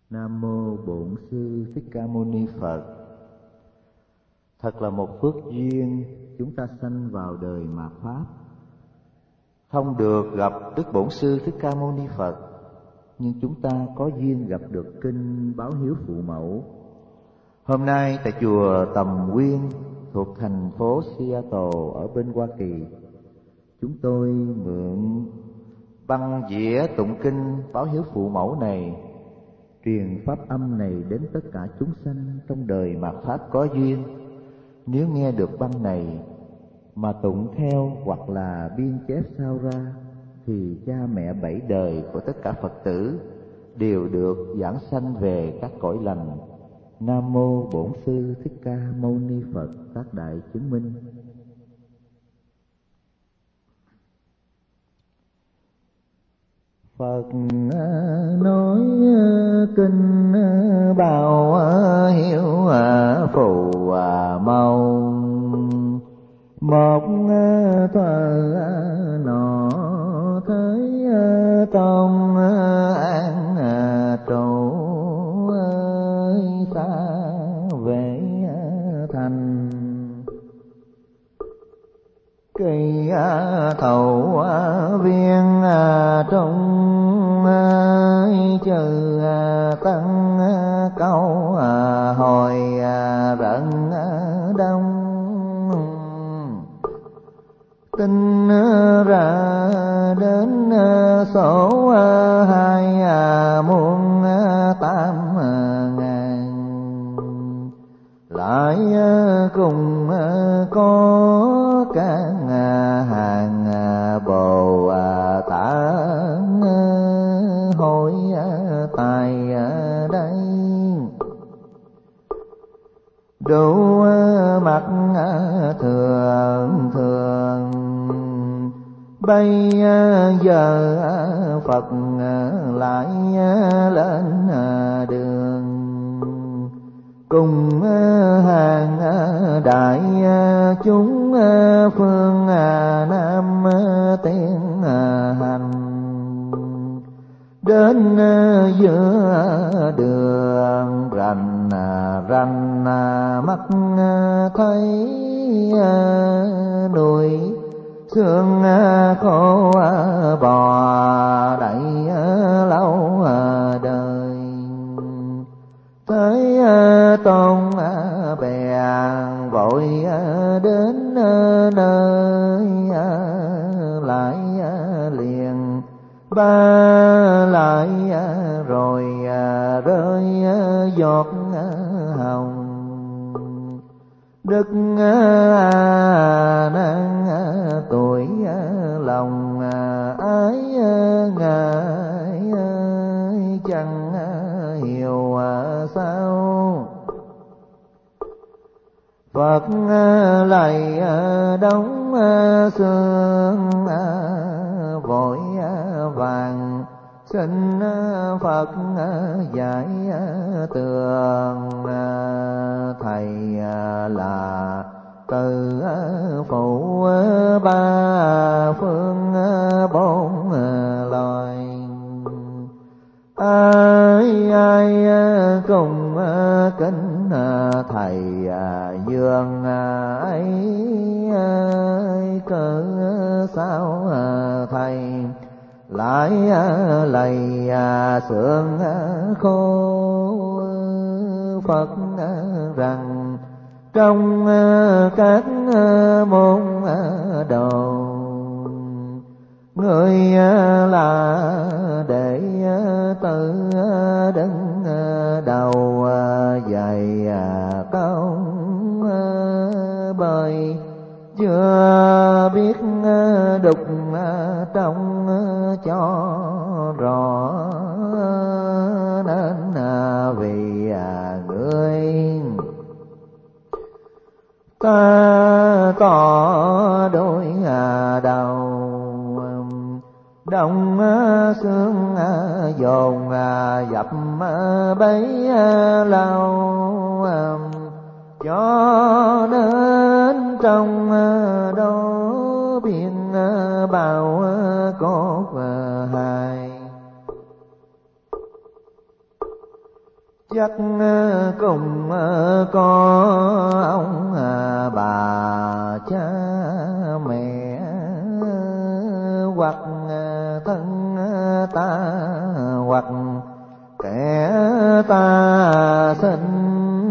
Nam mô Bổn Sư Thích Ca Mâu Ni Phật. Thật là một phước duyên chúng ta sanh vào đời mạt Pháp, không được gặp Đức Bổn Sư Thích Ca Mâu Ni Phật, nhưng chúng ta có duyên gặp được kinh Báo Hiếu Phụ Mẫu. Hôm nay tại chùa Tầm Nguyên thuộc thành phố Seattle ở bên Hoa Kỳ, chúng tôi mượn băng đĩa tụng kinh Báo Hiếu Phụ Mẫu này, truyền pháp âm này đến tất cả chúng sanh trong đời mạt Pháp có duyên. Nếu nghe được băng này mà tụng theo hoặc là biên chép sao ra, thì cha mẹ bảy đời của tất cả Phật tử đều được giảng sanh về các cõi lành. Nam mô Bổn Sư Thích Ca Mâu Ni Phật. Các đại chứng minh. Phật nói kinh Báo Hiếu Phụ Mẫu, một thuở nọ thấy Tôn an trụ xa về thành, kỳ thầu viên trung chư tăng câu hồi rận đông, tin ra đến số 2.800.000, lại cùng có các hàng Bồ Tát hội tại đây, đủ mặt thường thường. Bây giờ Phật lại lên đường, cùng hàng đại chúng phương Nam tiến hành, đến giữa đường rành rành mắt thấy núi xương khô bò đậy lâu đời. Thấy Tôn bèn vội đến nơi, lại liền ba lại rồi rơi giọt hồng. Đức A Nan tuổi lòng ái ngại, chẳng hiểu sao Phật lạy đóng xương, vội vàng xin Phật giải tường. Thầy là từ phụ ba phương bốn loài, ai ai cùng kính thầy dường ấy. Cớ sao thầy lại lầy xương khô? Phật rằng trong các môn đồ, người là để tự đứng đầu dạy công, bởi chưa biết đục trong cho rõ, nên vì người ta có đôi đầu, đông xương dồn dập bấy lâu, cho nên trong đó biên bao cốt hài. chắc cùng có ông bà cha mẹ, hoặc thân ta, hoặc kẻ ta sinh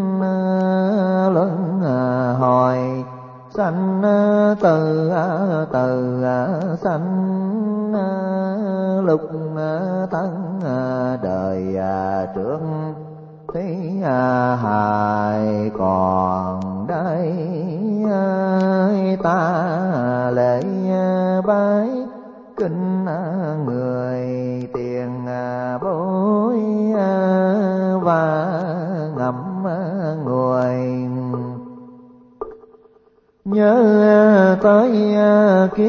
luân hồi, sanh từ sanh lúc thân đời trước thế hài còn đây, ta lễ bái kính người tiền bối, và ngậm ngùi nhớ tới kiếp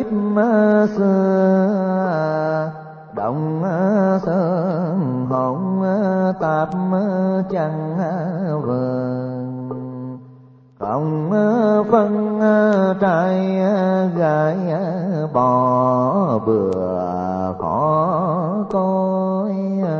xưa, động sơn hồn tạp chẳng vườn, cộng phân trai gái bỏ bừa khó coi,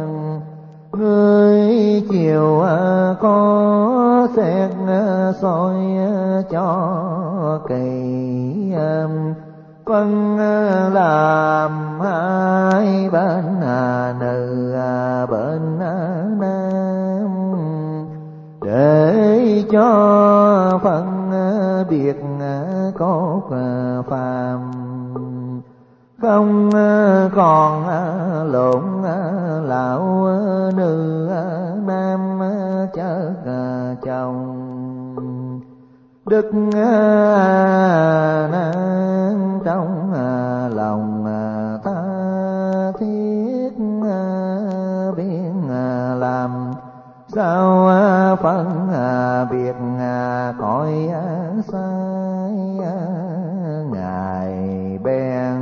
người chiều có xét soi cho kỳ, phân làm hai bên nữ bên nam, để cho phân biệt cốt phàm, không còn lộn lão nữ nam chớ chồng. Đức nan trong lòng ta thiết biến làm sao phân biệt cõi sai, ngài bèn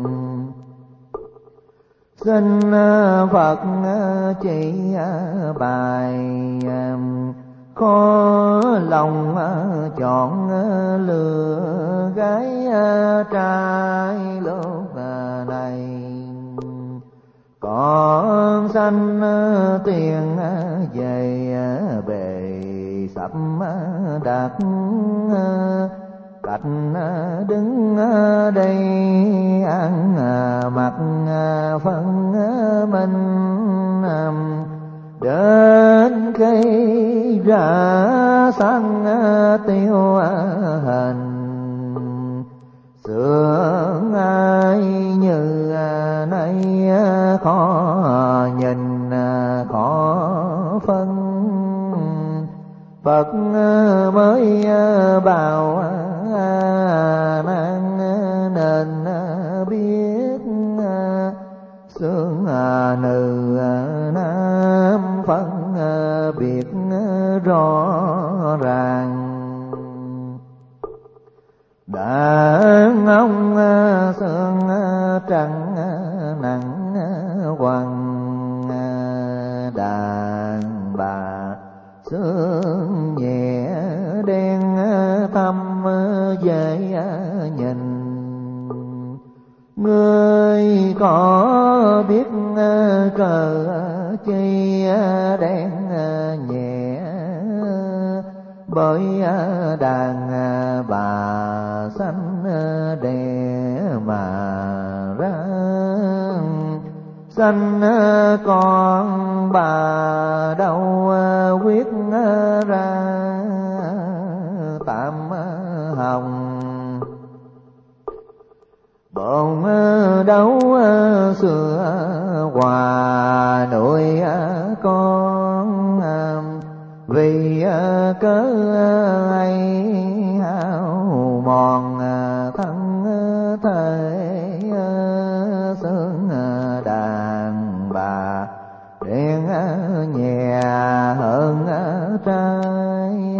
xin Phật chỉ bài, khó lòng chọn lựa gái trai lúc này, còn sanh tiền về bề sắp đặt, cách đứng đây ăn mặc phân minh, đến khi ra sân tiêu hình, sướng ai như nay khó nhìn khó phân, Phật mới bảo nan nên biết, sướng nữ nam phân biệt rõ ràng, đàn ông xương trắng nặng quằn, đàn bà xương nhẹ đen thâm dễ nhìn. Ngươi có biết cờ chi đen nhẹ, bởi đàn bà xanh đẻ mà ra, xanh con bà đâu quyết ra tạm hồng, bồn đấu xưa hòa nuôi con, vì cớ ấy hao mòn thân thể, xương đàn bà đen nhẹ hơn trai.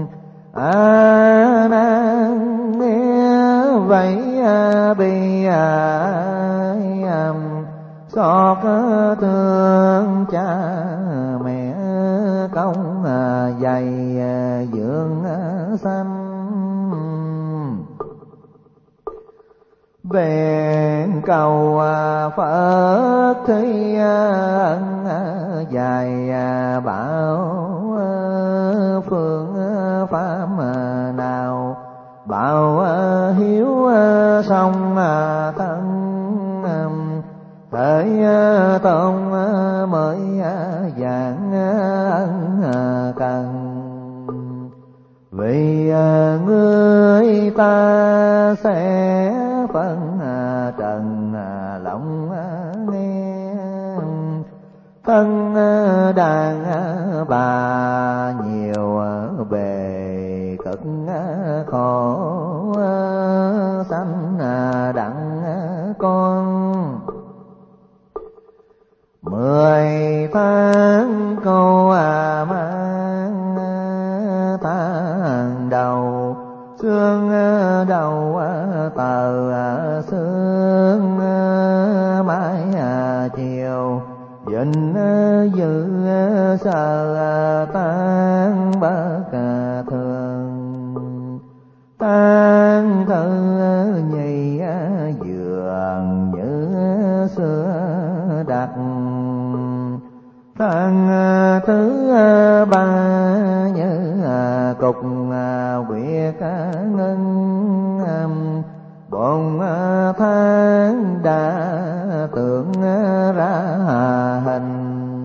Nan nghe vậy bi xót thương cha mẹ công dày dưỡng sanh, bèn cầu Phật thi ân dài bảo phương pháp nào, bảo hiếu song thân thể tôn mới dạng ân cần. Vì người ta sẽ phân trần lòng nghe, thân đàn bà nhiều bề cực khổ, sanh đặng con. 10 tháng câu mang tháng đầu, xương đầu tờ xương mãi chiều, vịnh dữ sợ tan bất thường. Tan thư nhì dường như xưa đặt, tháng thứ ba như cục quyệt ngân. 4 tháng đã tưởng ra hình,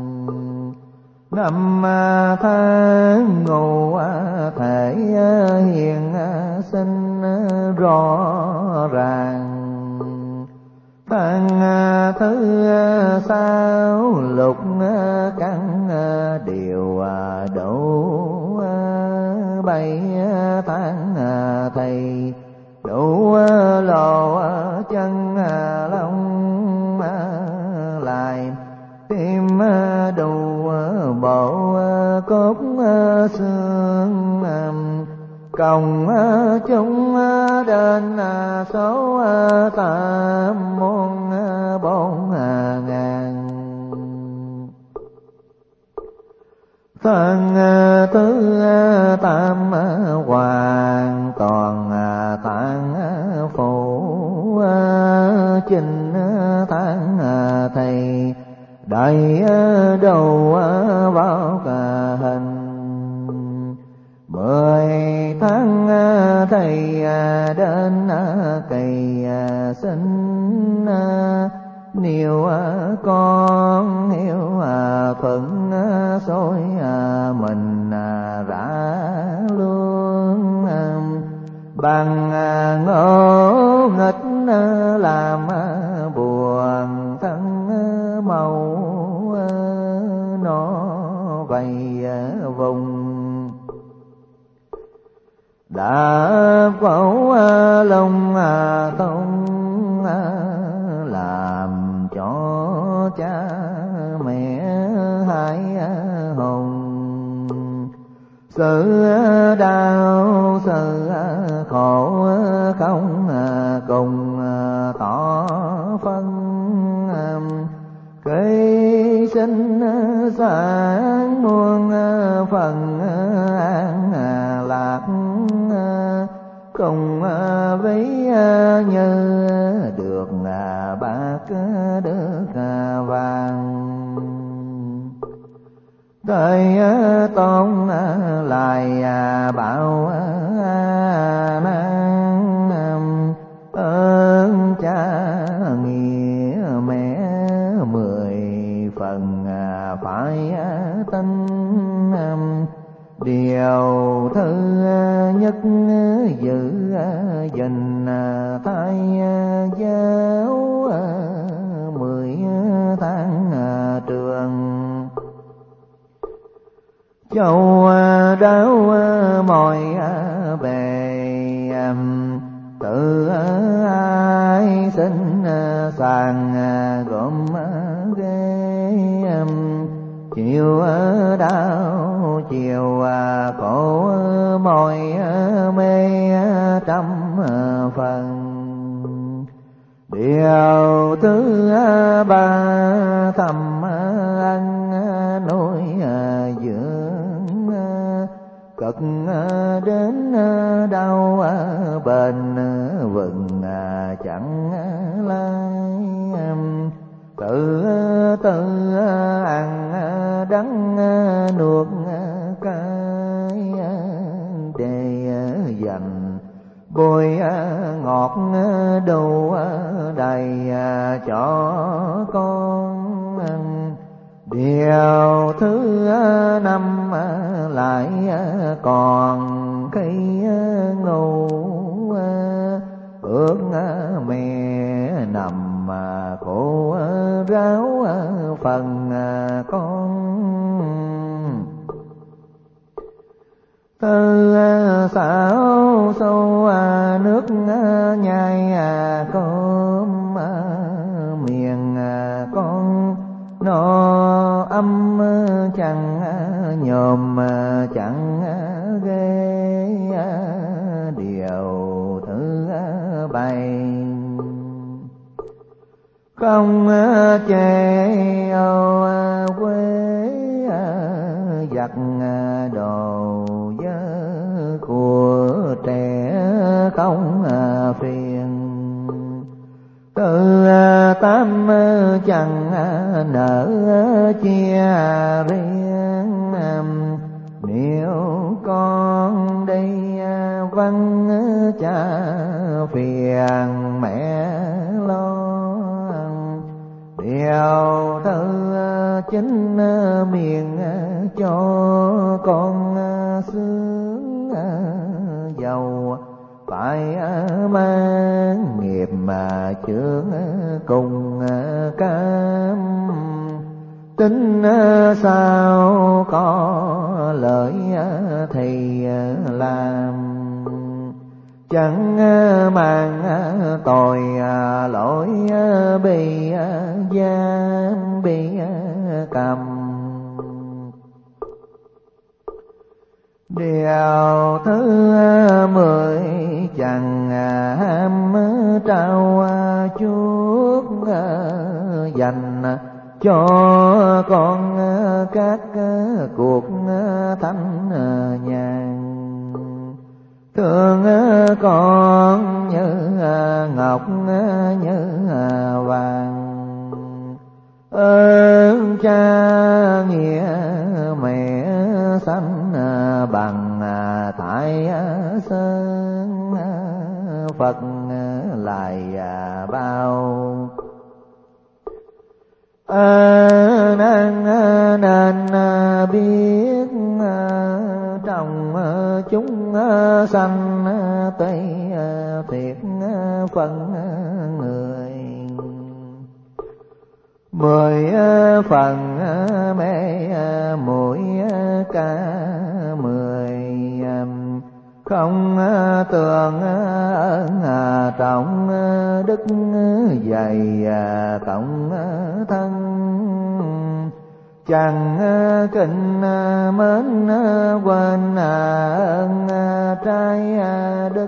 5 tháng ngủ thể hiện sinh rõ ràng. Tháng thứ 6 lục căn đều đủ, 7 tháng thầy đủ lò chân lông lại, tim đủ bộ cốt xương. Cộng chúng đến số 8 muôn 4 ngàn. Tháng thứ 8 hoàn toàn tạng phủ, 9 tháng thầy đầy đầu vào cả hình. 10 tháng thầy đến kỳ sinh, nếu con hiếu thuận xối mình rã luôn. Bằng ngỗ nghịch làm buồn thân màu, nó vầy vùng đã quẩu lông tung, làm cho cha mẹ hai hùng. Sự đau sự khổ không cùng tỏ phân, cây sinh sáng muôn phần an lạc. Cùng với như được bạc được vàng, thời tôn lại bảo nan ơn cha nghĩa mẹ 10 phần phải tin. Điều thứ nhất giữ gìn thai giáo, 10 tháng trường. Châu đáo mọi bề, tự ai sinh sàng gồm ghê. Chiều đau chiều khổ mỏi mê trăm phần. Điều thứ ba thầm ăn nuôi dưỡng, cực đến đau bền vừng chẳng lai. Tự tự ăn đắng nuốt cái để dành bôi ngọt đủ đầy cho con. Điều thứ năm lại còn khi ngủ ước mẹ nằm khổ ráo phần con. Từ xảo sâu nước nhai cơm miệng con nó âm chẳng nhòm chẳng ghê. Điều thứ bảy không chê ô quê giặt đồ dơ của trẻ không phiền. Từ tám chẳng nỡ chia riêng nếu con đây vắng cha phiền mẹ lo. Điều thứ chín miệng cho con sướng giàu phải mang nghiệp mà chướng cùng cam. Tính sao có lợi thì làm chẳng mang tội lỗi bị giam bị cầm. Điều thứ 10 chẳng ham trao chuốc dành cho con các cuộc thanh nhàn. Thương con như ngọc như vàng ơn cha nghĩa mẹ sanh bằng tại sơn Phật lại bao. Nên biết trong chúng sanh tùy thiệt phần người. 10 phần mê muội cả 10 không tường ơn trọng đức dày cộng thân. Chẳng kinh mến quên ơn trai đức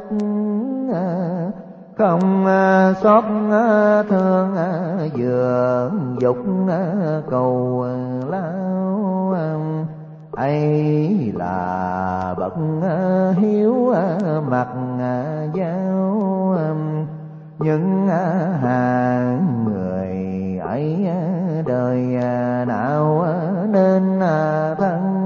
không xót thương dưỡng dục cầu lao. Ấy là bậc hiếu mặt giao những hàng người ấy đời nào nên thân.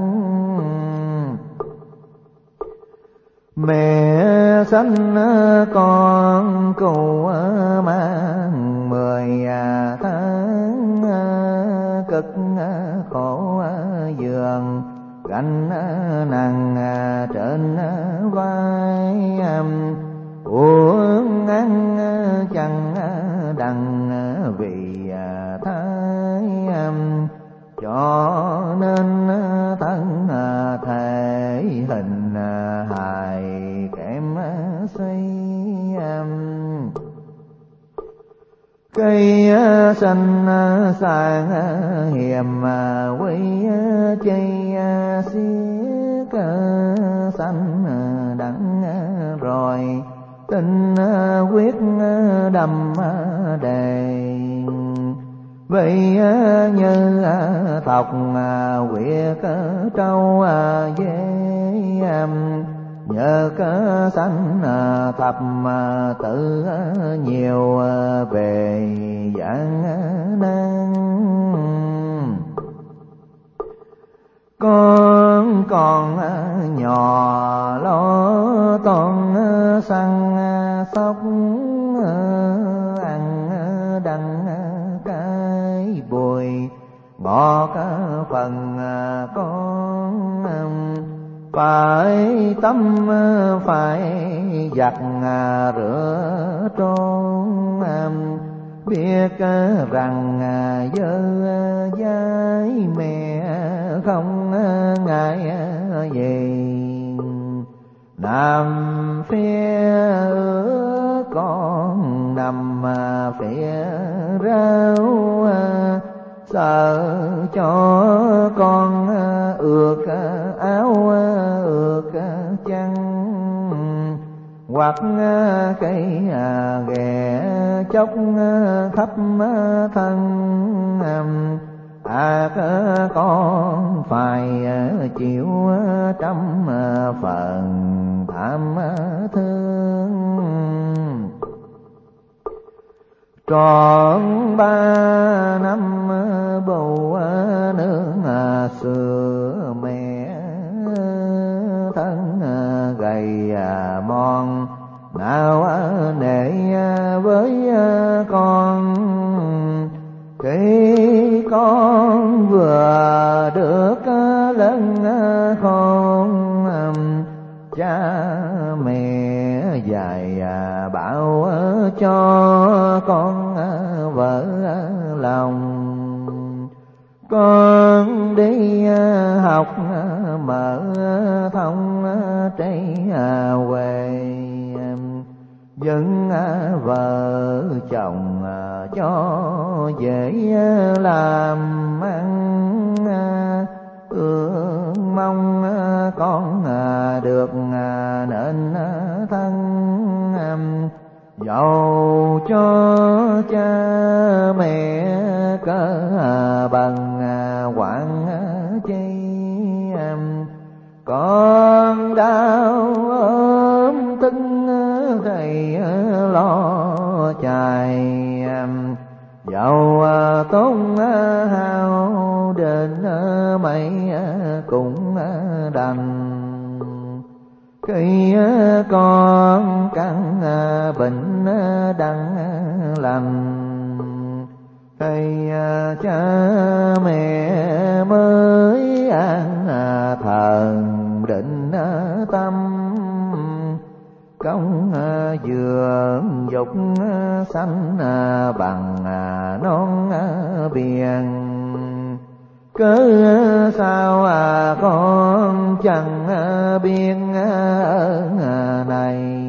Mẹ sanh con cụ mang 10 tháng cực khổ giường gánh nặng trên vai. Uống ăn chẳng đặng vì thái cho nên thân thể hình hài kém xây. Cây xanh sang hiểm quý chi xiết xanh đắng rồi tình quyết đầm đề. Vì như thọc quyệt trâu dê nhờ cớ sanh thập tự nhiều về gian nan. Con còn nhỏ lo toan săn sóc, ăn đắng cái bùi ngọt phần con, phải tắm phải giặt rửa trốn, biết rằng dơ dái mẹ không ngại gì. Nằm phía con nằm phía rau, sợ cho con ướt áo ướt chăn, hoặc cây ghẹ chốc khắp thân. Con phải chịu trăm phần thảm thương. Trọn 3 năm bầu nương sữa mẹ, thân gầy mòn nào nể với con. Khi con vừa được lớn khôn, cha mẹ dạy bảo cho con vợ lòng. Con đi học mở thông trái quê, dân vợ chồng cho dễ làm ăn. Ước mong con được nên thân, dầu cho cha mẹ cỡ bằng quản chi. Con đau ốm tinh thầy lo chạy, dầu tốn hao đến mấy cũng đành. Khi con căn bệnh đặng lành, thầy cha mẹ mới an thần định tâm. Công vườn dục xanh bằng non biển, cớ sao con chẳng biết ơn này.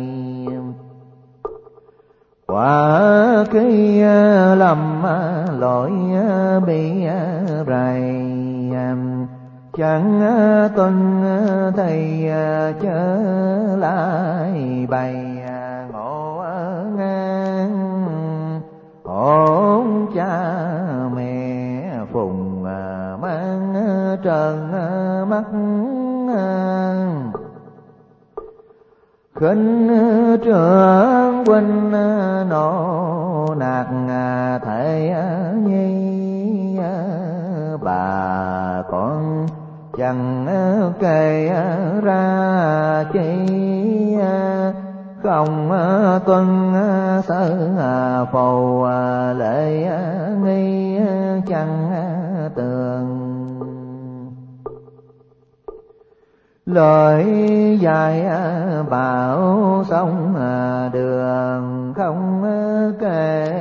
Quả khi lầm lỗi bị rầy, chẳng tuân thầy trở lại bày ngộ ngang. Hôn cha mẹ phùng mang trần mắt, khinh trưởng huynh nộ nạt thể nhi. Bà con chẳng kể ra chi, không tuân sở phù lệ nghi chẳng tường. Lời dạy bảo sông đường không kể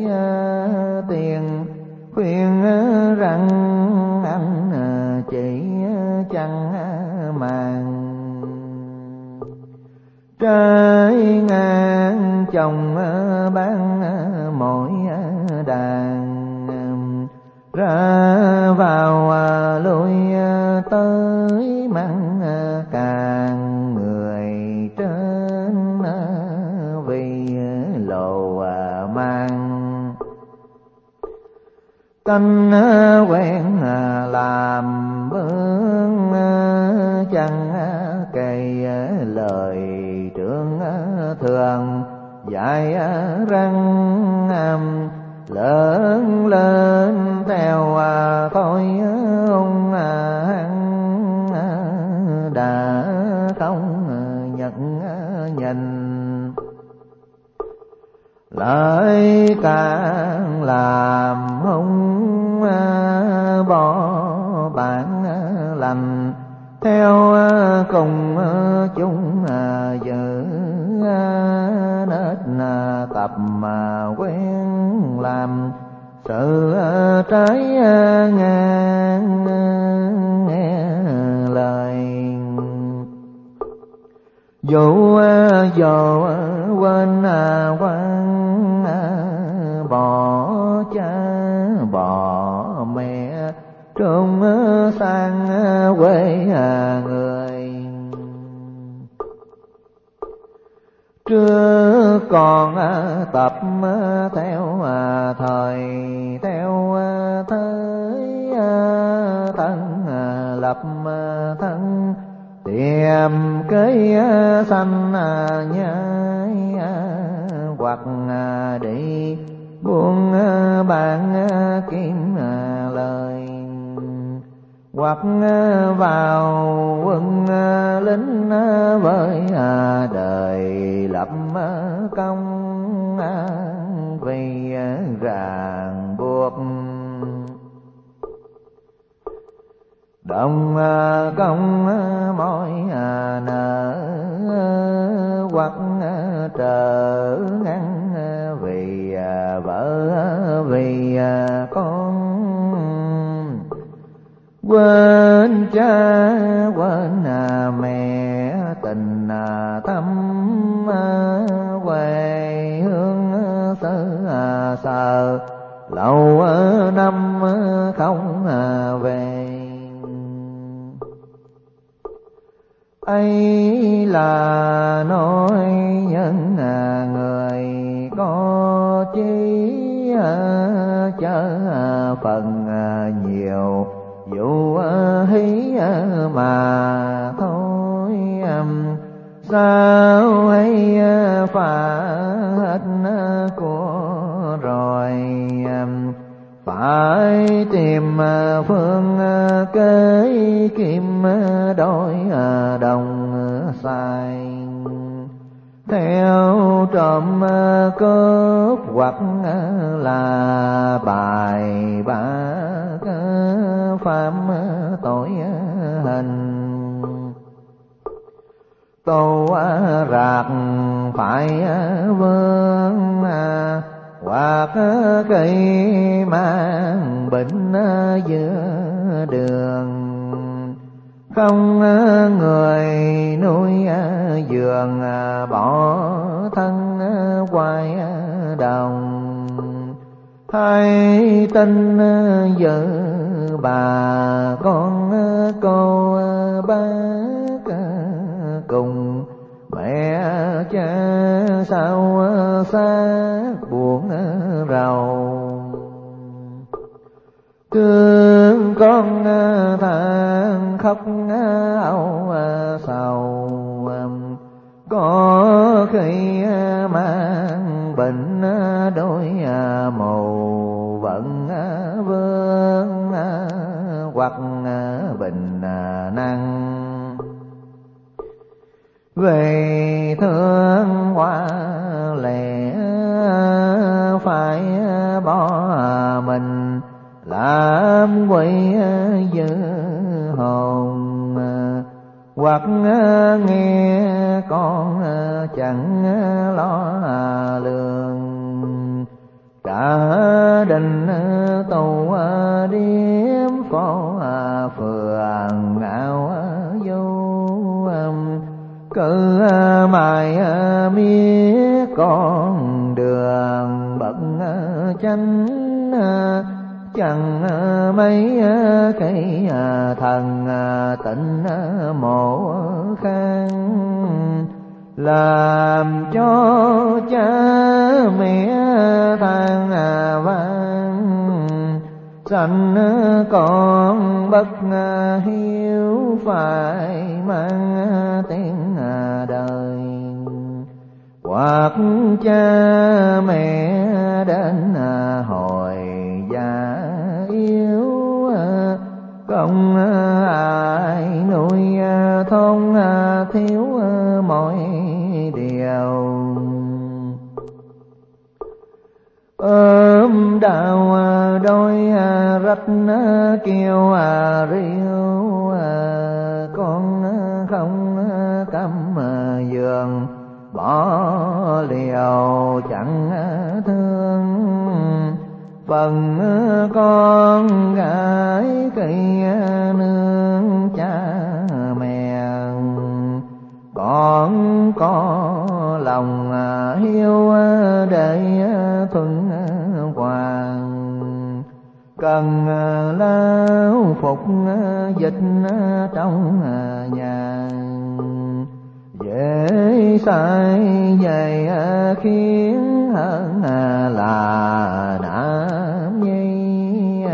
tiền, khuyên rằng anh chị chẳng màng. Trái ngang chồng bán mỗi đàn, ra vào lui tới mắng càng người trên vì lộ mang. Tánh quen làm bướng chẳng kể lời trưởng thường dạy răng. Lớn lên theo thôi ông hăng lại càng làm hung bỏ bản lành theo cùng chúng giữ nết tập quen làm sự trái ngang nghe lời dù dò quên quan bỏ cha bỏ mẹ trốn sang quê người trước còn tập theo thời theo thế thân lập thân tìm cái sanh nhai hoặc đi buôn bán kiếm lời hoặc vào quân lính với đời lập công vì ràng buộc đồng công mối nợ hoặc trở ngăn vì vợ vì con quên cha quên mẹ tình thăm quê hương xứ sở lâu năm không về ấy là nói những người có chí chớ phần nhiều dù hí mà thôi sao hay phá hết của rồi phải tìm phương kế kim đối đồng sai theo trộm cướp hoặc là bài bác phạm tội hình tô rạc phải vương hoặc cây mang bệnh giữa đường không người nuôi giường bỏ thân quay đồng hay tin vợ bà con cô bác cùng mẹ cha sao xa buồn rầu thương con than khóc âu sầu có khi mang bệnh đôi mù vận vương hoặc bệnh năng về thương hoa lẻ phải bỏ mình làm quỷ dữ hồn hoặc nghe con chẳng lo lường cả đình tù điếm phố phường ảo vô cứ mài miết con đường bận chánh chẳng mấy cái thần tịnh mộ khang làm cho cha mẹ than vang sanh con bất hiếu phải mang tiếng đời hoặc cha mẹ đến hồi già yếu không ai nuôi thôn thiếu mọi điều kêu riu, con không cắm giường bỏ liều chẳng thương. Phần con gái khi nương cha mẹ, con có lòng hiếu để thuận hoàng. Cần lao phục dịch trong nhà, dễ sai về khiến hơn là nam nhi.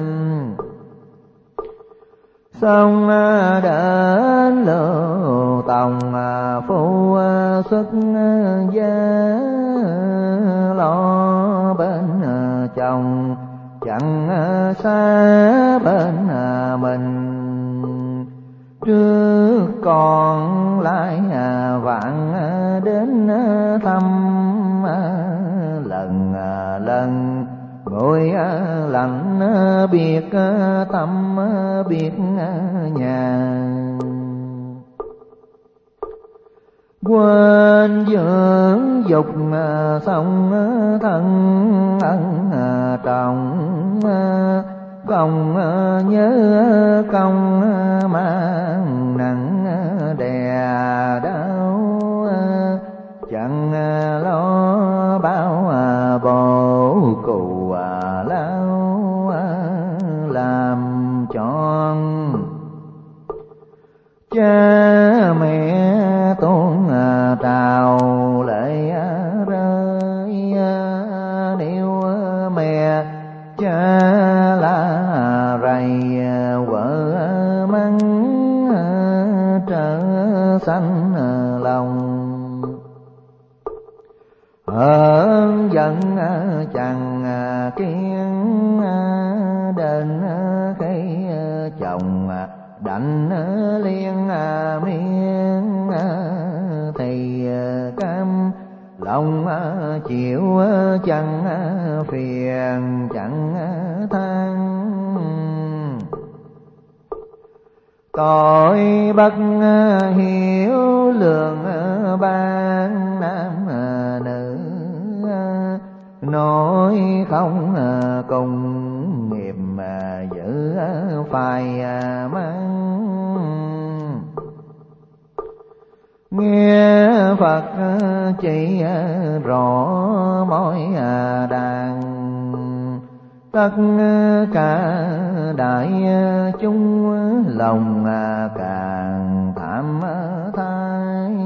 Xong đến lưu tòng phu xuất gia, lo bên chồng chẳng xa bên mình. Trước còn lại vạn đến thăm, lần lần ngồi lặng biệt tâm biệt nhà. Quên dưỡng dục xong thân ân trọng, công nhớ công mang nặng đè đau. Chẳng lo bao bổ cù lao làm tròn. Cha mẹ tuôn trào lệ rơi, nếu mẹ cha lá rầy vợ mắng trở xanh lòng. Hơn giận chẳng kiên đến khi chồng đành liên miên, thì cam lòng chịu chẳng phiền chẳng than. Tội bất hiểu lượng ban nam nữ, nói không cùng nghiệp giữ phải mang. Nghe Phật chỉ rõ mỗi đàn, tất cả đại chúng lòng càng thảm thái.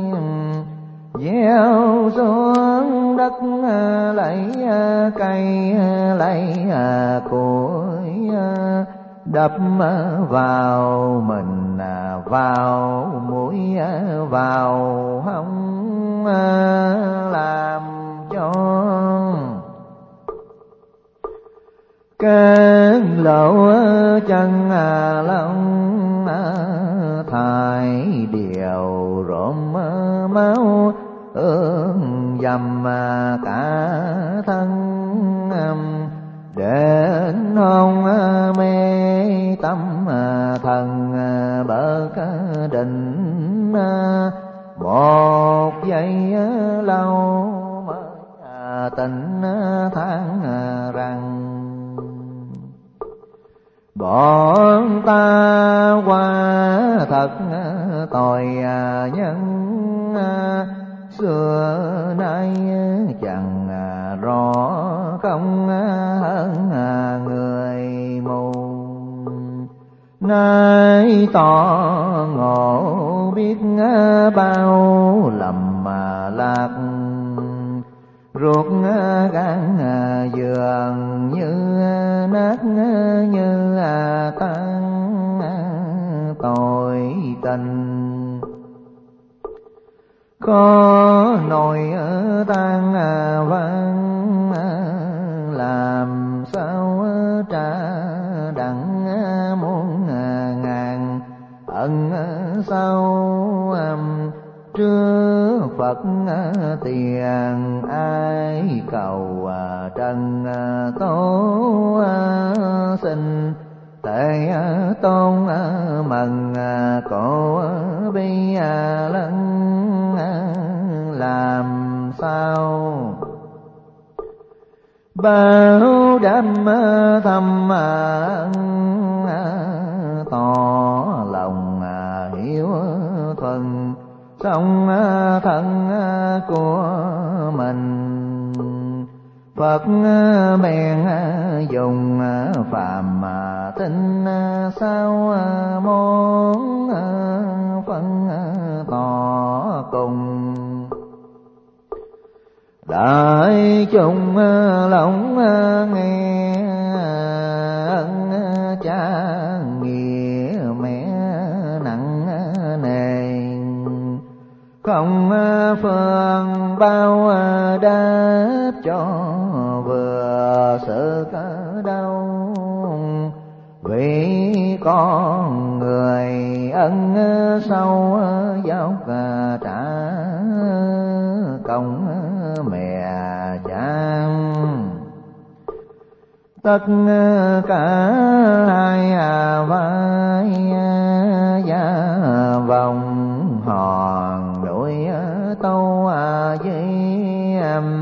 Gieo xuống đất lấy cây lấy củi, đập vào mình vào mũi vào hông, làm cho các lỗ chân lông thải đều rộm máu ương dầm cả thân. Đến hôn mê tâm thần bớt định, một giây lâu mới tỉnh than rằng bọn ta qua thật tội nhân. Xưa nay chẳng rõ không hơn người mù, nay tỏ ngộ biết bao lầm lạc. Ruột gan dường như nát như tan, tội tình có nồi tan vang, làm sao trả đặng muôn ngàn ân sau. Trước Phật tiền ai cầu trần tố xin Thế tôn mừng cổ bi lân làm sao bao đam thâm tỏ lòng hiếu thuần sống thân của mình. Phật bèn dùng phàm tinh sao món phân tỏ cùng đại chúng lòng nghe ân cha nghĩa mẹ nặng nề không phương bao đáp cho vừa sự cỡ đâu vì con người ân sâu giáo trả công mẹ cha tất cả hai vai gia vòng hòn đuổi tâu với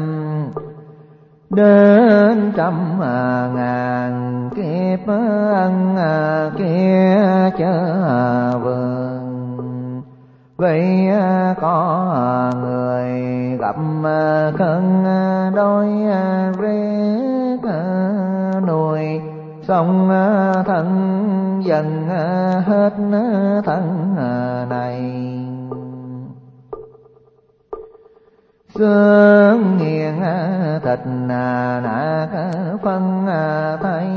đến trăm ngàn kiếp ân kia chớ vườn vì có người gặp cơn đói rét nuôi xong thân dần hết thân này xương nghiền thịt nạc phân thấy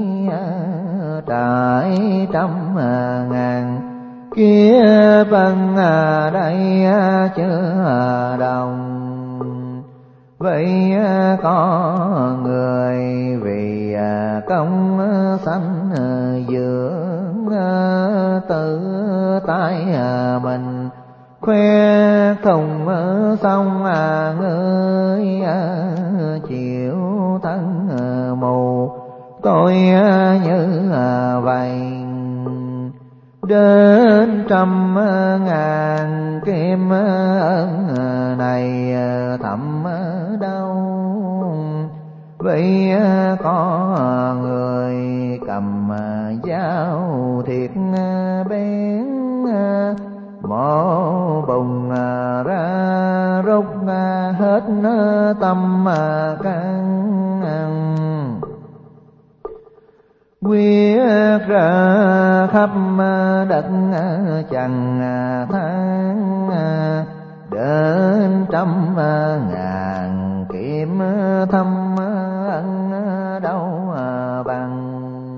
trải trăm ngàn kia phân đây chưa đồng vậy có người vì công sanh dưỡng tự tại mình khoe thùng xong ngươi chịu thân mù tôi như vậy đến trăm ngàn kim ân này thầm đâu vì có người cầm dao thiệt bén mổ bùng ra rút hết tâm can quyết ra khắp đất chẳng tháng đến trăm ngàn kiếm thâm ân đâu bằng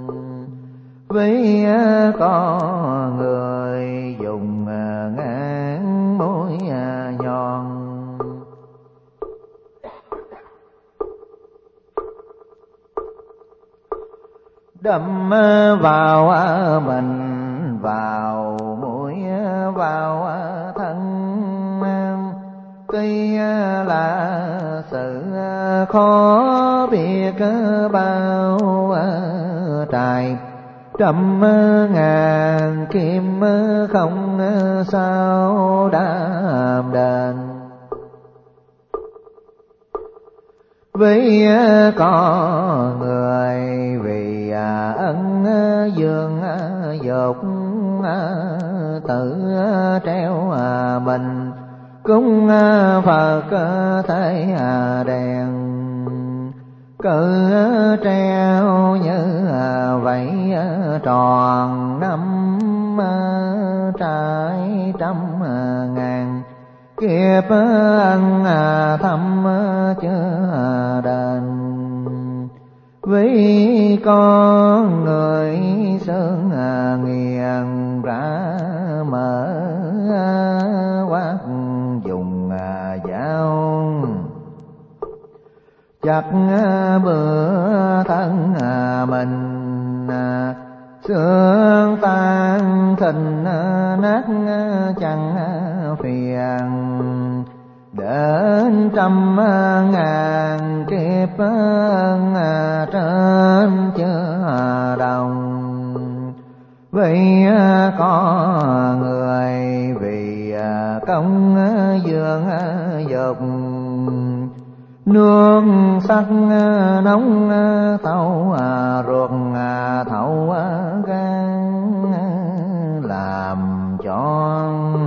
vì có người dùng ngán mối nhọn đâm vào mình vào mũi vào thân tuy là sự khó biết bao trải trăm ngàn kim không sao đam đền vì có người vì ân dương dột tự treo mình cúng Phật thấy đèn cứ treo như vậy tròn năm trải trăm ngàn kiếp ân thâm chưa đền vì con người xương nghiền ra mở quát dùng dao chặt bữa thân mình xương tan thịnh nát chẳng phiền đến trăm ngàn kiếp trên chưa đồng vì có người vì công dương dục nước sắc nóng thấu ruột thấu gan làm cho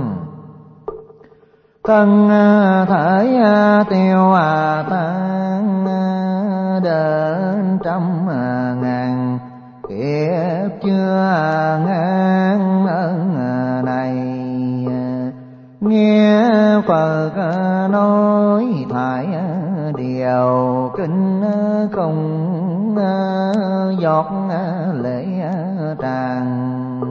thân thể tiêu tan đến trăm ngàn kiếp chưa ngang ơn này. Nghe Phật nói thải điều kinh không giọt lệ tràn,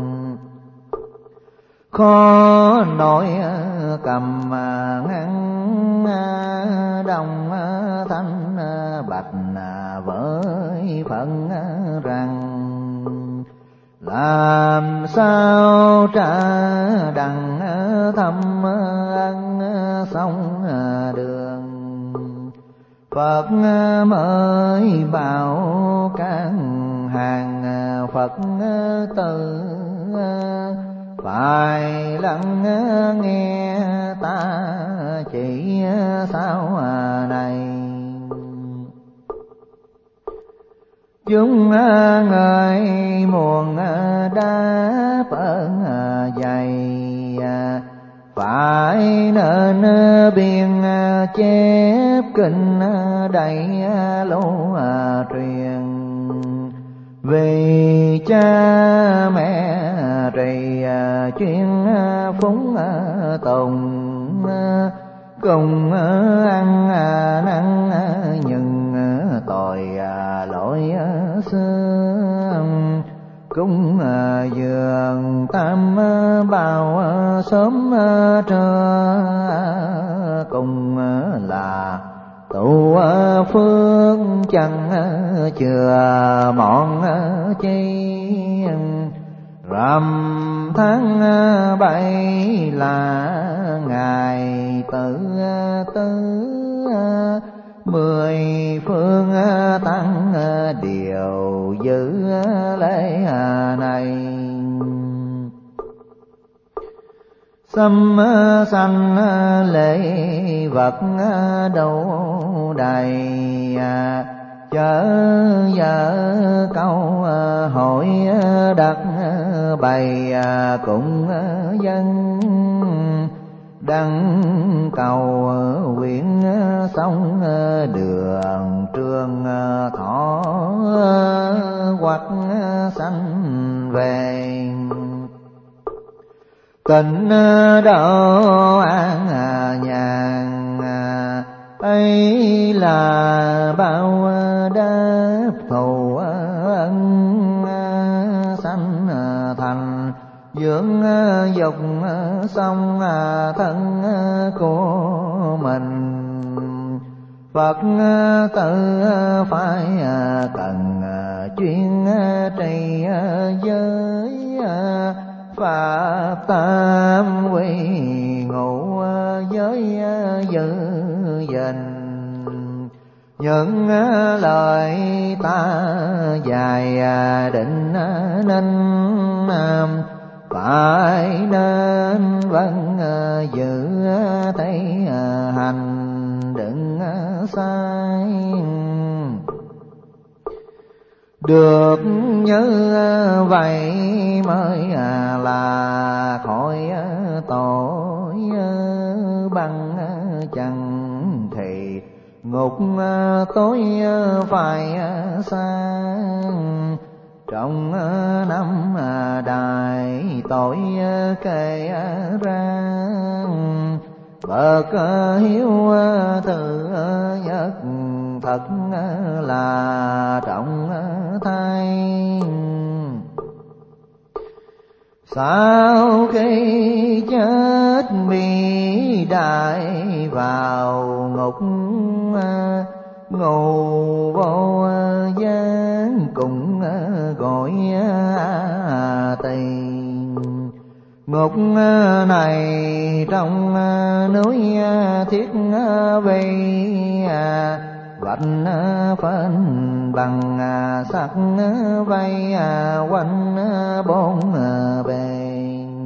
khó nổi cầm ngăn đồng thanh bạch với phận rằng làm sao trả đặng thăm ân sông đường. Phật mới bảo các hàng Phật tử phải lắng nghe ta chỉ sao này. Chúng người muôn đáp ơn dày, phải nên biên chép kinh đầy lưu truyền. Vì cha mẹ trì chuyên phúng tùng, cùng ăn năn nhưng tội lỗi xưa. Cúng dường tam bảo sớm trưa, cùng là tụ phương chẳng chừa mọn chi. Rằm tháng 7 là ngày tự tư, 10 phương tăng điều giữ lễ này. Sâm sanh lễ vật đủ đầy, chớ vợ câu hội đặt bày cùng dân. Đăng cầu quyển sông đường trường thọ hoặc sanh về. Tịnh độ an nhàn ấy là bao đáp thù ân. Sanh thành dưỡng dục xong thân của mình. Phật tử phải cần chuyên trì giới, Pháp tam quy ngụ giới giữ gìn. Những lời ta dài định nên phải nên vẫn giữ thấy hành đừng sai. Được như vậy mới là khỏi tội bằng chẳng thì ngục tối phải sang. Trong năm đại tội kể ra, bậc hiếu từ nhất thật là trọng thay. Sau khi chết bị đại vào ngục, ngủ vô gián cùng gọi tỳ. Ngục này trong núi Thiết Vi, vạch phên bằng sắc vây quanh bốn bề.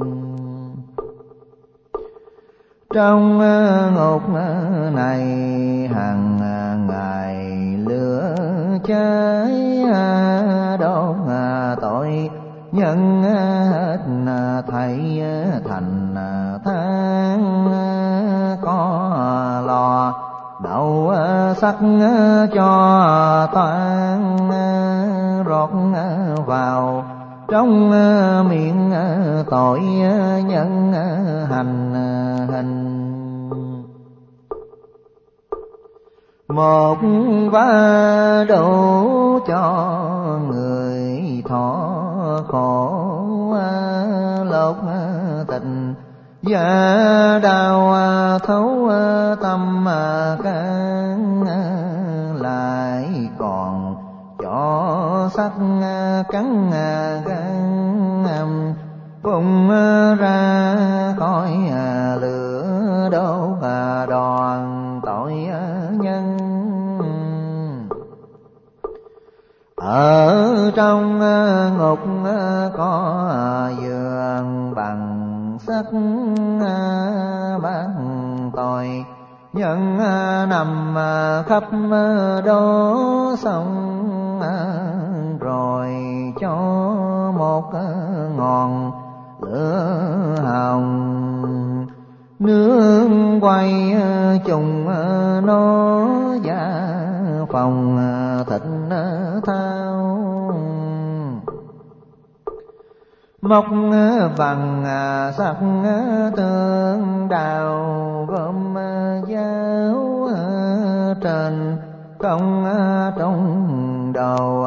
Trong ngục này hàng ngày lửa cháy đốt tội nhân hết thảy thành than. Có lò đậu sắc cho toan rót vào trong miệng tội nhân hành hình. Một vá đủ cho người thọ khổ lột tình, và đau thấu tâm can, lại còn cho sắc cắn gan phun ra khỏi lửa đốt đoàn tội nhân. Ở trong ngục có giường bằng sắt bán tội nhân nằm khắp đó sông, rồi cho một ngọn lửa hồng nướng quay trùng nó và phòng thịt thao. Móc bằng sắc tương đào gom giáo trên công trong đầu